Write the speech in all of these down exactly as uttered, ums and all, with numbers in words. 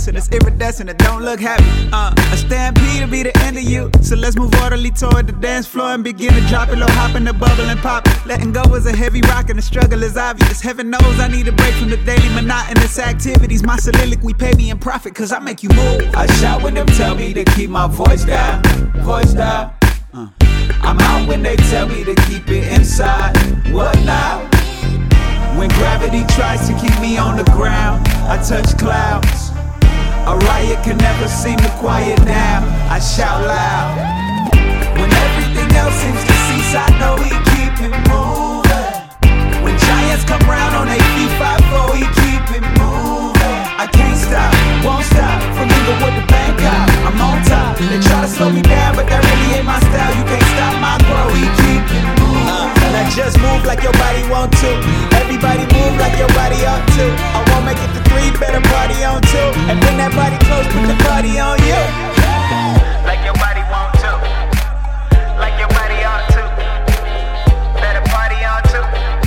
fluorescent, it's iridescent, it don't look happy. Uh, a stampede to be the end of you. So let's move orderly toward the dance floor and begin to drop it low, hop in the bubble and pop it. Letting go is a heavy rock and the struggle is obvious. Heaven knows I need a break from the daily monotonous activities. My soliloquy pay me in profit, cause I make you move. I shout when them tell me to keep my voice down, voice down. Uh. I'm out when they tell me to keep it inside. What now? When gravity tries to keep me on the ground, I touch clouds. A riot can never seem to quiet down. I shout loud. When everything else seems to cease, I know he keep it moving. When giants come round on their feet, five four, he keep it moving. I can't stop, won't stop, from Inglewood to Bangkok, I'm on top. They try to slow me down, but that really ain't my style. You can't stop my grow, he keep it moving. uh, Now just move like your body want to. Everybody move like your body ought to. I won't make it to three, better party on two. And bring that body close, put the party on you. Like your body want to. Like your body ought to. Better party on two.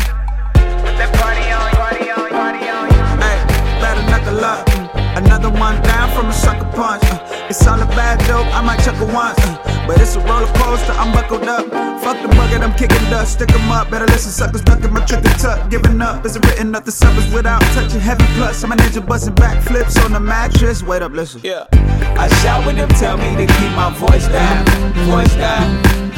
Put that party on, party on, party on. Hey, better knuckle up. Another one down from a sucker punch. uh, It's all a bad joke, I might chuckle once. uh, But it's a roller coaster, I'm buckled up. Fuck the bucket, I'm kicking dust. Stick 'em up, better listen, suckers ducking my trick and tuck. Giving up isn't written up, the suckers without touching heaven plus. I'm a ninja busting backflips on the mattress. Wait up, listen. Yeah. I shout when them tell me to keep my voice down, voice down.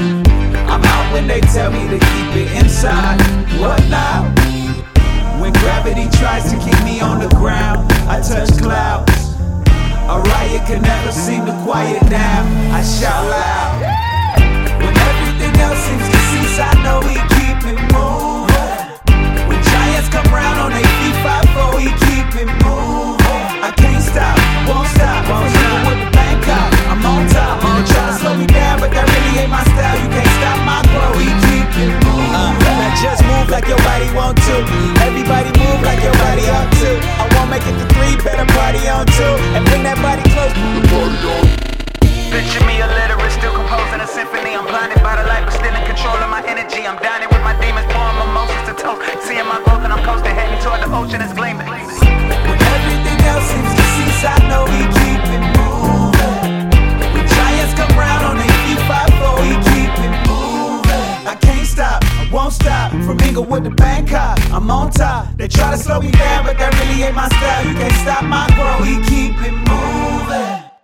I'm out when they tell me to keep it inside. What now? When gravity tries to keep me on the ground, I touch clouds. A riot can never seem to quiet down. I shout loud. When everything else seems to cease, I know he keep it moving. When giants come round on their feet, five four, he keep it moving. I can't stop, won't stop, won't stop. With the Bangkok, I'm on top. They try to slow me down, but that really ain't my style. You can't stop my grow, he keep it moving. Uh, now just move like your body want to. Everybody move like your body ought to. I won't make it to three, better party on two. And bring that body close, put the party on. Picture me illiterate, still composing a symphony. I'm blinded by the light, but still in control of my energy. I'm dining with my demons, pouring mimosas to toast. Seeing my growth and I'm coasting, heading toward the ocean, it's gleaming. When everything else seems to cease, I know he keep it moving. When giants come round on their feet, five four, he keep it moving. I can't stop, I won't stop, from Inglewood to Bangkok, I'm on top. They try to slow me down, but that really ain't my style. You can't stop my grow, he keep